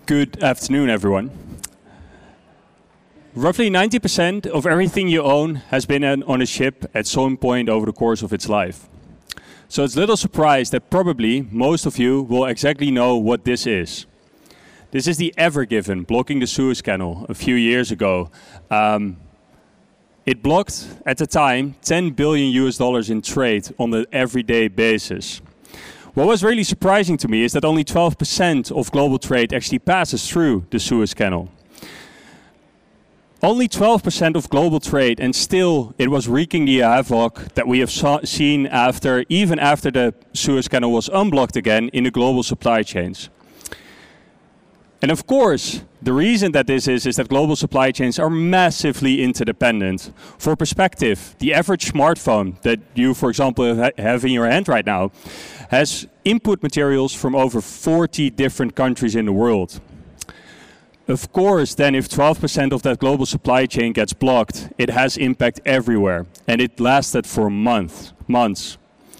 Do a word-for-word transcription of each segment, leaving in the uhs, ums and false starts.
Good afternoon, everyone. Roughly ninety percent of everything you own has been on a ship at some point over the course of its life. So it's little surprise that probably most of you will exactly know what this is. This is the Ever Given blocking the Suez Canal a few years ago. Um, it blocked, at the time, ten billion U S dollars in trade on an everyday basis. What was really surprising to me is that only twelve percent of global trade actually passes through the Suez Canal. Only twelve percent of global trade, and still it was wreaking the havoc that we have saw, seen after, even after the Suez Canal was unblocked again in the global supply chains. And of course, the reason that this is, is that global supply chains are massively interdependent. For perspective, the average smartphone that you, for example, have in your hand right now has input materials from over forty different countries in the world. Of course, then if twelve percent of that global supply chain gets blocked, it has impact everywhere. And it lasted for months. months.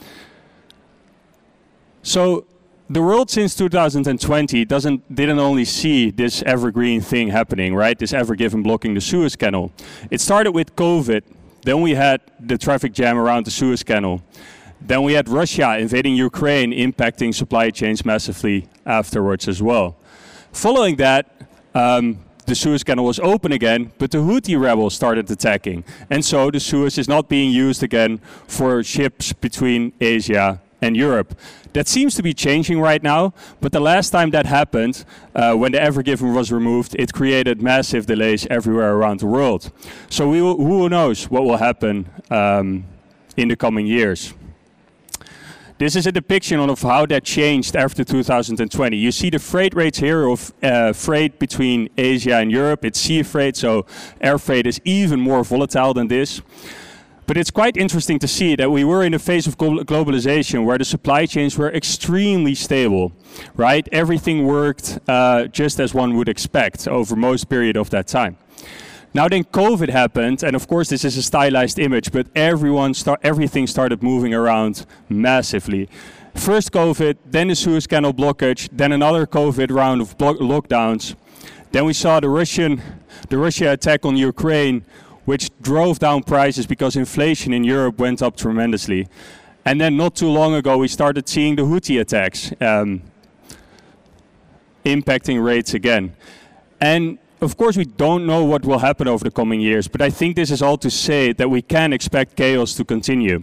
So the world since two thousand twenty doesn't, didn't only see this evergreen thing happening, right? This Ever Given blocking the Suez Canal. It started with COVID. Then we had the traffic jam around the Suez Canal. Then we had Russia invading Ukraine, impacting supply chains massively afterwards as well. Following that, Um, the Suez Canal was open again, but the Houthi rebels started attacking. And so the Suez is not being used again for ships between Asia and Europe. That seems to be changing right now, but the last time that happened, uh, when the Ever Given was removed, it created massive delays everywhere around the world. So we will, who knows what will happen um, in the coming years. This is a depiction of how that changed after two thousand twenty. You see the freight rates here of uh, freight between Asia and Europe. It's sea freight, so air freight is even more volatile than this. But it's quite interesting to see that we were in a phase of globalization where the supply chains were extremely stable, right? Everything worked uh, just as one would expect over most period of that time. Now then COVID happened, and of course this is a stylized image, but everyone start, everything started moving around massively. First COVID, then the Suez Canal blockage, then another COVID round of lockdowns. Then we saw the Russian, the Russia attack on Ukraine, which drove down prices because inflation in Europe went up tremendously. And then not too long ago we started seeing the Houthi attacks um, impacting rates again. And of course, we don't know what will happen over the coming years, but I think this is all to say that we can expect chaos to continue.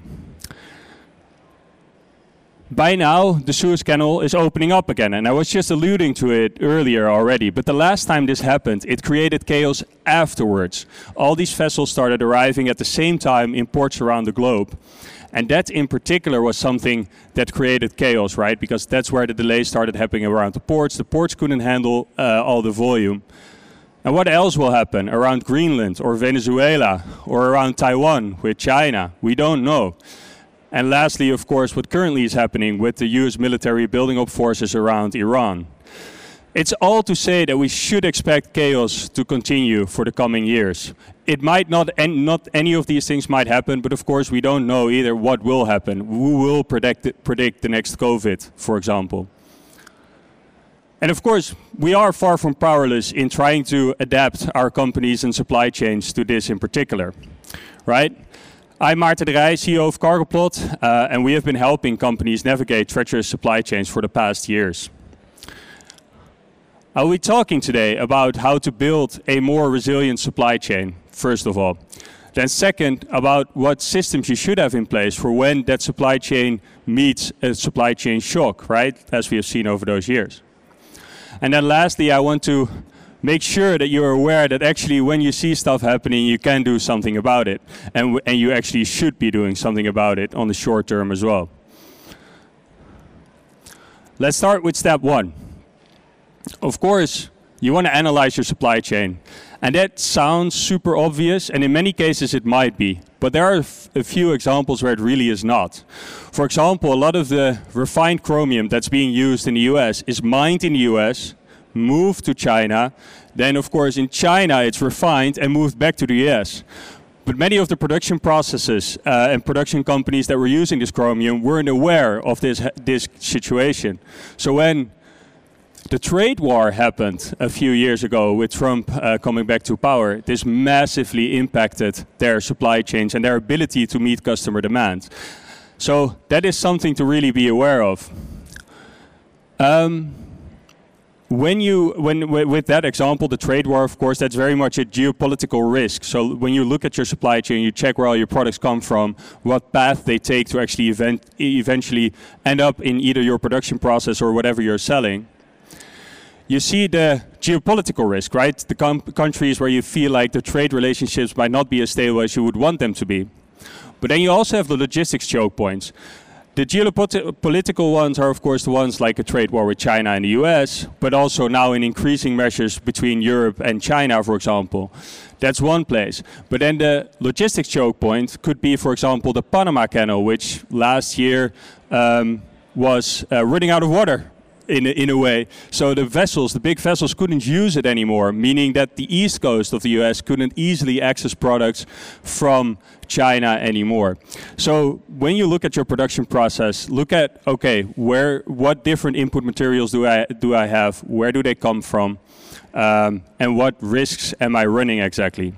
By now, the Suez Canal is opening up again, and I was just alluding to it earlier already, but the last time this happened, it created chaos afterwards. All these vessels started arriving at the same time in ports around the globe. And that in particular was something that created chaos, right? Because that's where the delays started happening around the ports. The ports couldn't handle uh, all the volume. And what else will happen around Greenland or Venezuela or around Taiwan with China? We don't know. And lastly, of course, what currently is happening with the U S military building up forces around Iran. It's all to say that we should expect chaos to continue for the coming years. It might not, and not any of these things might happen, but of course we don't know either what will happen. Who will predict, predict the next COVID, for example? And of course, we are far from powerless in trying to adapt our companies and supply chains to this in particular, right? I'm Maarten de Rij, C E O of Cargoplot, uh, and we have been helping companies navigate treacherous supply chains for the past years. I'll be talking today about how to build a more resilient supply chain, first of all. Then second, about what systems you should have in place for when that supply chain meets a supply chain shock, right? As we have seen over those years. And then lastly, I want to make sure that you're aware that actually when you see stuff happening, you can do something about it. And, w and you actually should be doing something about it on the short term as well. Let's start with step one. Of course, you want to analyze your supply chain. And that sounds super obvious, and in many cases it might be. But there are a few examples where it really is not. For example, a lot of the refined chromium that's being used in the U S is mined in the U S, moved to China. Then, of course, in China it's refined and moved back to the U S. But many of the production processes uh, and production companies that were using this chromium weren't aware of this, this situation. So when the trade war happened a few years ago with Trump uh, coming back to power. This massively impacted their supply chains and their ability to meet customer demand. So that is something to really be aware of. Um, When you, when with that example, the trade war, of course, that's very much a geopolitical risk. So when you look at your supply chain, you check where all your products come from, what path they take to actually event, eventually end up in either your production process or whatever you're selling. You see the geopolitical risk, right? The com countries where you feel like the trade relationships might not be as stable as you would want them to be. But then you also have the logistics choke points. The geopolitical ones are, of course, the ones like a trade war with China and the U S, but also now in increasing measures between Europe and China, for example. That's one place. But then the logistics choke point could be, for example, the Panama Canal, which last year um, was uh, running out of water. In a, in a way. So the vessels, the big vessels, couldn't use it anymore, meaning that the east coast of the U S couldn't easily access products from China anymore. So when you look at your production process, look at, okay, where, what different input materials do I, do I have? Where do they come from? Um, and what risks am I running exactly?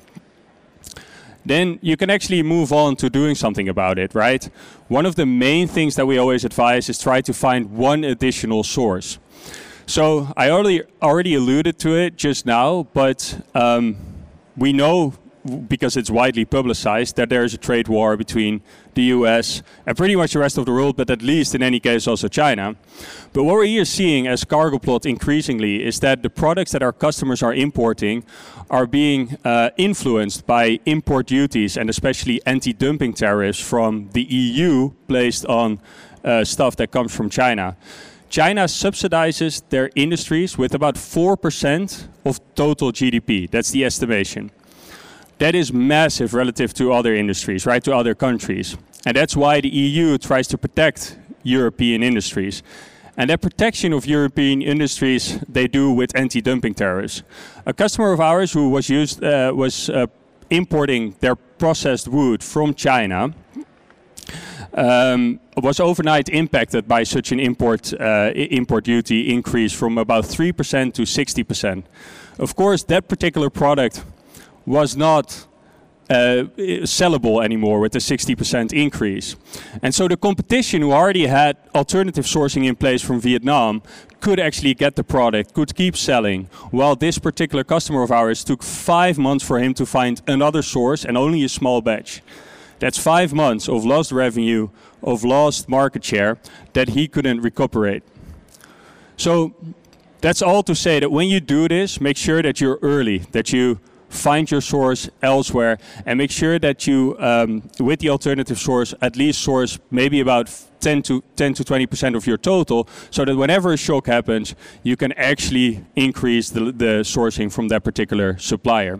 Then you can actually move on to doing something about it, right? One of the main things that we always advise is try to find one additional source. So I already already alluded to it just now, but um, we know, because it's widely publicized, that there is a trade war between the U S and pretty much the rest of the world, but at least in any case also China. But what we're here seeing as Cargoplot increasingly is that the products that our customers are importing are being uh, influenced by import duties and especially anti-dumping tariffs from the E U placed on uh, stuff that comes from China. China subsidizes their industries with about four percent of total G D P. That's the estimation. That is massive relative to other industries, right, to other countries. And that's why the E U tries to protect European industries. And that protection of European industries, they do with anti-dumping tariffs. A customer of ours who was, used, uh, was uh, importing their processed wood from China um, was overnight impacted by such an import, uh, import duty increase from about three percent to sixty percent. Of course, that particular product was not uh, sellable anymore with the sixty percent increase. And so the competition, who already had alternative sourcing in place from Vietnam, could actually get the product, could keep selling, while this particular customer of ours took five months for him to find another source and only a small batch. That's five months of lost revenue, of lost market share that he couldn't recuperate. So that's all to say that when you do this, make sure that you're early, that you find your source elsewhere, and make sure that you, um, with the alternative source, at least source maybe about ten to twenty percent of your total, so that whenever a shock happens, you can actually increase the, the sourcing from that particular supplier.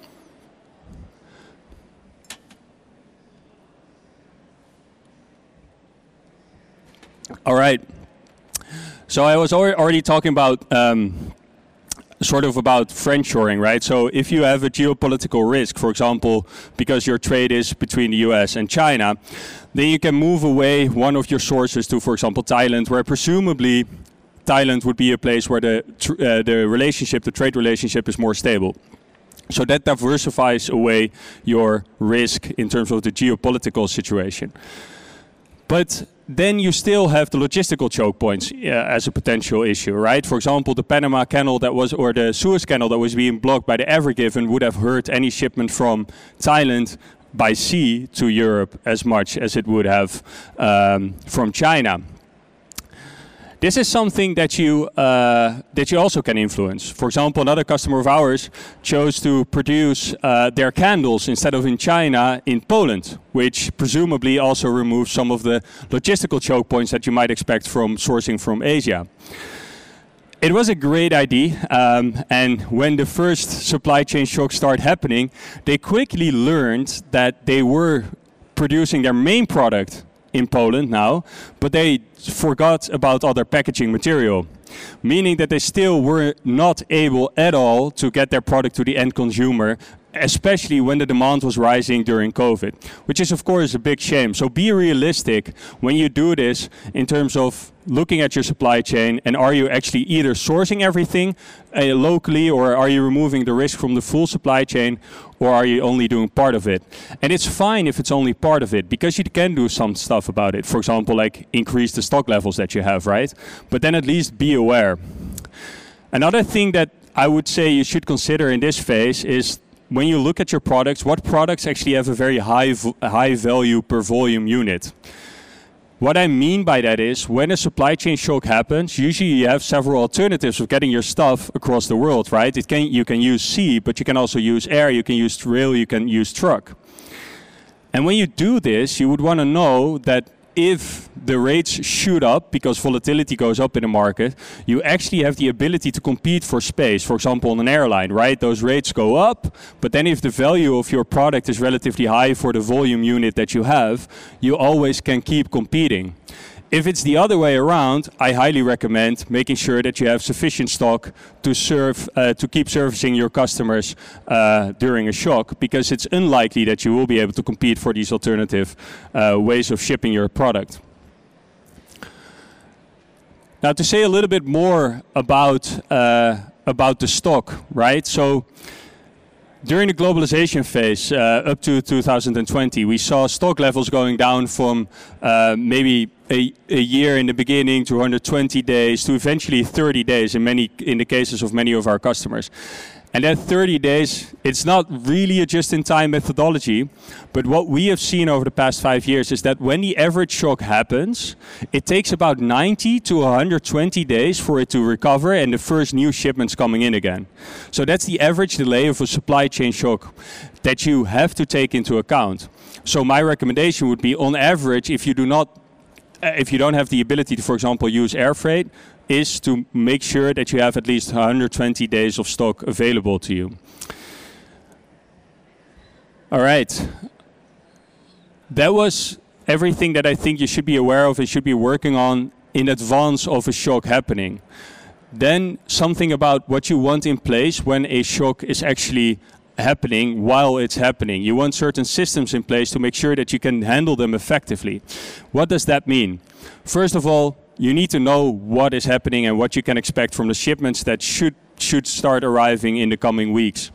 All right. So I was already talking about um, sort of about friendshoring, right? So if you have a geopolitical risk, for example, because your trade is between the U S and China, then you can move away one of your sources to, for example, Thailand, where presumably Thailand would be a place where the tr uh, the relationship, the trade relationship, is more stable. So that diversifies away your risk in terms of the geopolitical situation. But then you still have the logistical choke points uh, as a potential issue, right? For example, the Panama Canal that was, or the Suez Canal that was being blocked by the Ever Given would have hurt any shipment from Thailand by sea to Europe as much as it would have um, from China. This is something that you uh, that you also can influence. For example, another customer of ours chose to produce uh, their candles instead of in China, in Poland, which presumably also removes some of the logistical choke points that you might expect from sourcing from Asia. It was a great idea, um, and when the first supply chain shocks started happening, they quickly learned that they were producing their main product in Poland now, but they forgot about other packaging material, meaning that they still were not able at all to get their product to the end consumer especially when the demand was rising during COVID, which is of course a big shame. So be realistic when you do this in terms of looking at your supply chain, and are you actually either sourcing everything uh, locally, or are you removing the risk from the full supply chain, or are you only doing part of it? And it's fine if it's only part of it, because you can do some stuff about it. For example, like increase the stock levels that you have, right? But then at least be aware. Another thing that I would say you should consider in this phase is when you look at your products, what products actually have a very high, high value per volume unit. What I mean by that is, when a supply chain shock happens, usually you have several alternatives of getting your stuff across the world, right? It can, you can use sea, but you can also use air, you can use rail, you can use truck. And when you do this, you would want to know that if the rates shoot up because volatility goes up in the market, you actually have the ability to compete for space. For example, on an airline, right? Those rates go up, but then if the value of your product is relatively high for the volume unit that you have, you always can keep competing. If it's the other way around, I highly recommend making sure that you have sufficient stock to serve, uh, to keep servicing your customers uh, during a shock, because it's unlikely that you will be able to compete for these alternative uh, ways of shipping your product. Now, to say a little bit more about uh, about the stock, right? So, during the globalization phase, uh, up to two thousand twenty, we saw stock levels going down from uh, maybe a, a year in the beginning to one hundred twenty days to eventually thirty days in many in the cases of many of our customers. And that thirty days, it's not really a just-in-time methodology, but what we have seen over the past five years is that when the average shock happens, it takes about ninety to one hundred twenty days for it to recover and the first new shipments coming in again. So that's the average delay of a supply chain shock that you have to take into account. So my recommendation would be, on average, if you do not, if you don't have the ability to, for example, use air freight, is to make sure that you have at least one hundred twenty days of stock available to you. All right. That was everything that I think you should be aware of and should be working on in advance of a shock happening. Then something about what you want in place when a shock is actually happening while it's happening. You want certain systems in place to make sure that you can handle them effectively. What does that mean? First of all, you need to know what is happening and what you can expect from the shipments that should should start arriving in the coming weeks.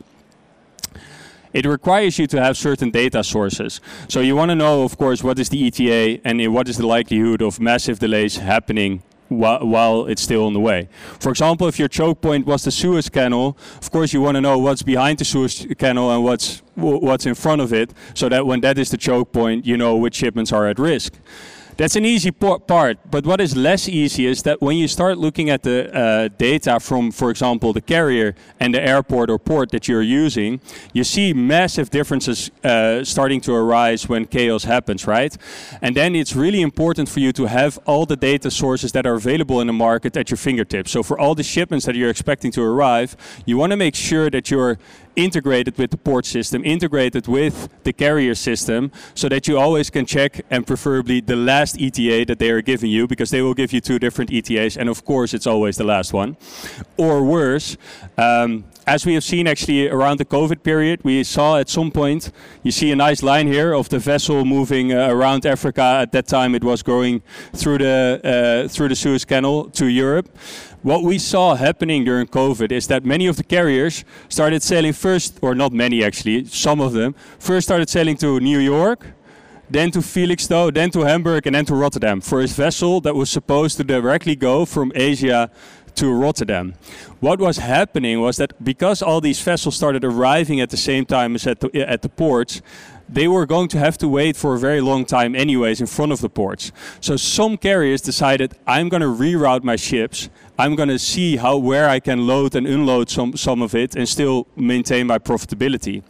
It requires you to have certain data sources. So you want to know, of course, what is the E T A and what is the likelihood of massive delays happening while, while it's still on the way. For example, if your choke point was the Suez Canal, of course you want to know what's behind the Suez Canal and what's what's in front of it, so that when that is the choke point, you know which shipments are at risk. That's an easy part, but what is less easy is that when you start looking at the uh, data from, for example, the carrier and the airport or port that you're using, you see massive differences uh, starting to arise when chaos happens, right? And then it's really important for you to have all the data sources that are available in the market at your fingertips. So for all the shipments that you're expecting to arrive, you want to make sure that you're integrated with the port system, integrated with the carrier system, so that you always can check, and preferably the last E T A that they are giving you, because they will give you two different E T As, and of course it's always the last one. Or worse, um, as we have seen actually around the COVID period, we saw at some point, you see a nice line here of the vessel moving uh, around Africa. At that time it was going through the, uh, through the Suez Canal to Europe. What we saw happening during COVID is that many of the carriers started sailing first, or not many actually, some of them, first started sailing to New York, then to Felixstowe, then to Hamburg, and then to Rotterdam for a vessel that was supposed to directly go from Asia to Rotterdam. What was happening was that because all these vessels started arriving at the same time as at the, at the ports, they were going to have to wait for a very long time anyways in front of the ports. So some carriers decided, I'm going to reroute my ships. I'm going to see how where I can load and unload some, some of it and still maintain my profitability.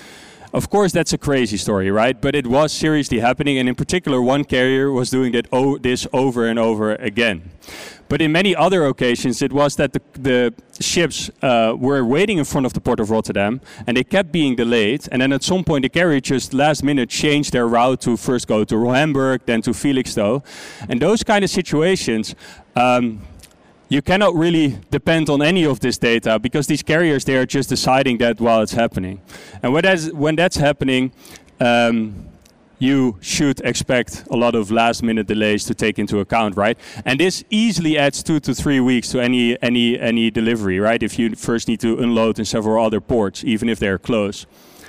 Of course, that's a crazy story, right? But it was seriously happening, and in particular, one carrier was doing that, oh, this over and over again. But in many other occasions, it was that the, the ships uh, were waiting in front of the port of Rotterdam, and they kept being delayed. And then at some point, the carrier just last minute changed their route to first go to Hamburg, then to Felixstowe. And those kind of situations, um, you cannot really depend on any of this data because these carriers, they are just deciding that while it's happening. And when that's, when that's happening, um, you should expect a lot of last minute delays to take into account, right? And this easily adds two to three weeks to any, any, any delivery, right? If you first need to unload in several other ports, even if they're close.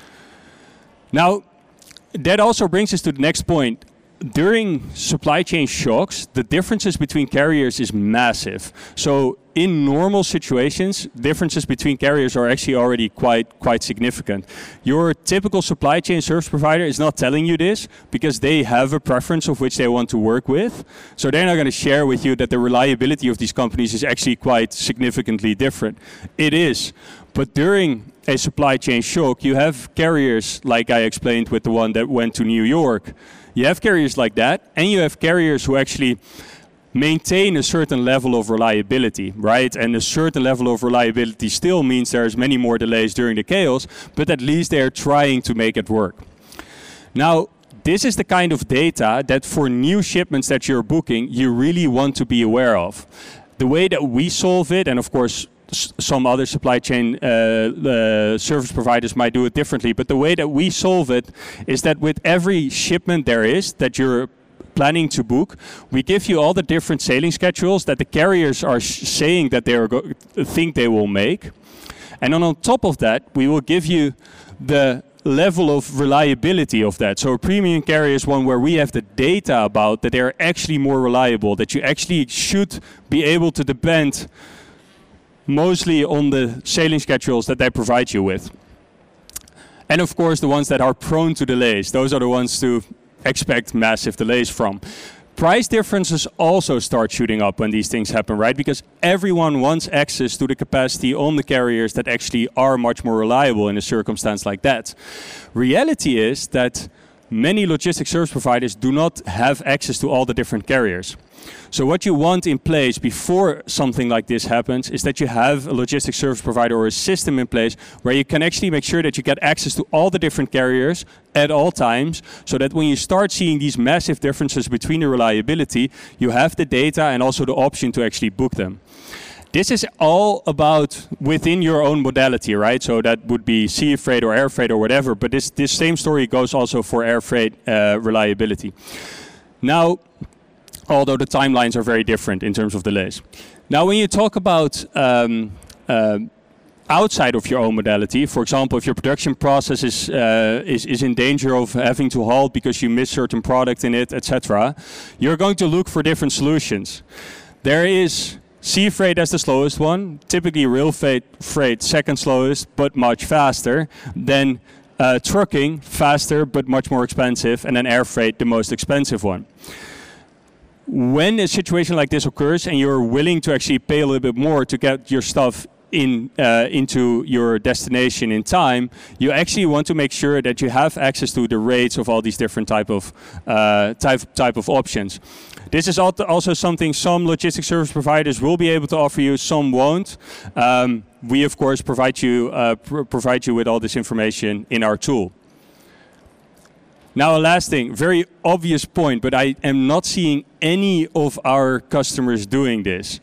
Now, that also brings us to the next point. During supply chain shocks, the differences between carriers is massive. So in normal situations, differences between carriers are actually already quite quite significant. Your typical supply chain service provider is not telling you this because they have a preference of which they want to work with. So they're not going to share with you that the reliability of these companies is actually quite significantly different. It is. But during a supply chain shock, you have carriers, like I explained with the one that went to New York. You have carriers like that, and you have carriers who actually maintain a certain level of reliability, right? And a certain level of reliability still means there's many more delays during the chaos, but at least they're trying to make it work. Now, this is the kind of data that for new shipments that you're booking, you really want to be aware of. The way that we solve it, and of course, some other supply chain uh, uh, service providers might do it differently, but the way that we solve it is that with every shipment there is that you're planning to book, we give you all the different sailing schedules that the carriers are saying that they are go think they will make. And then on top of that, we will give you the level of reliability of that. So a premium carrier is one where we have the data about that they're actually more reliable, that you actually should be able to depend mostly on the sailing schedules that they provide you with. And of course, the ones that are prone to delays, those are the ones to expect massive delays from. Price differences also start shooting up when these things happen, right? Because everyone wants access to the capacity on the carriers that actually are much more reliable in a circumstance like that. Reality is that many logistics service providers do not have access to all the different carriers. So what you want in place before something like this happens is that you have a logistics service provider or a system in place where you can actually make sure that you get access to all the different carriers at all times, so that when you start seeing these massive differences between the reliability, you have the data and also the option to actually book them. This is all about within your own modality, right? So that would be sea freight or air freight or whatever, but this, this same story goes also for air freight uh, reliability. Now, although the timelines are very different in terms of delays. Now, when you talk about um, uh, outside of your own modality, for example, if your production process is, uh, is, is in danger of having to halt because you miss certain product in it, et cetera, you're going to look for different solutions. There is sea freight as the slowest one, typically rail freight, freight second slowest, but much faster, then uh, trucking, faster, but much more expensive, and then air freight, the most expensive one. When a situation like this occurs and you're willing to actually pay a little bit more to get your stuff in uh, into your destination in time, you actually want to make sure that you have access to the rates of all these different type of uh, type type of options. This is also something some logistics service providers will be able to offer you, some won't. Um, we of course provide you uh, pr provide you with all this information in our tool. Now, a last thing, very obvious point, but I am not seeing any of our customers doing this.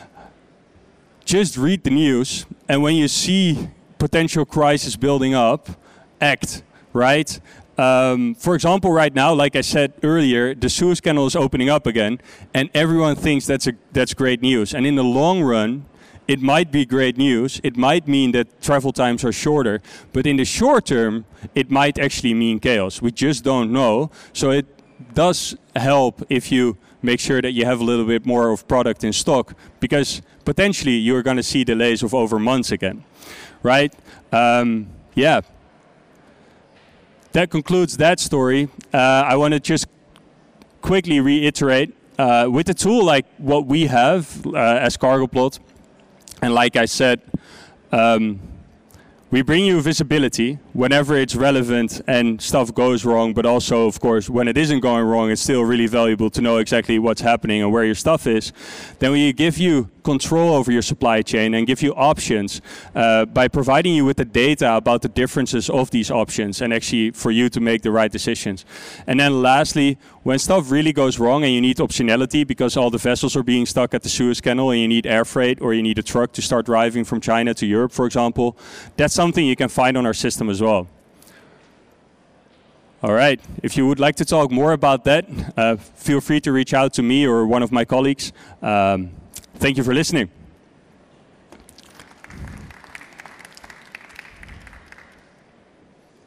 Just read the news, and when you see potential crisis building up, act, right? Um, for example, right now, like I said earlier, the Suez Canal is opening up again, and everyone thinks that's, a, that's great news. And in the long run, it might be great news. It might mean that travel times are shorter, but in the short term, it might actually mean chaos. We just don't know. So it does help if you make sure that you have a little bit more of product in stock, because potentially you're going to see delays of over months again, right? Um, yeah. That concludes that story. Uh, I want to just quickly reiterate, uh, with a tool like what we have uh, as Cargoplot, and like I said, um, we bring you visibility. whenever it's relevant and stuff goes wrong, but also, of course, when it isn't going wrong, it's still really valuable to know exactly what's happening and where your stuff is. Then we give you control over your supply chain and give you options uh, by providing you with the data about the differences of these options and actually for you to make the right decisions. And then lastly, when stuff really goes wrong and you need optionality because all the vessels are being stuck at the Suez Canal and you need air freight or you need a truck to start driving from China to Europe, for example, that's something you can find on our system as well. All right, if you would like to talk more about that, uh, feel free to reach out to me or one of my colleagues. Um, thank you for listening.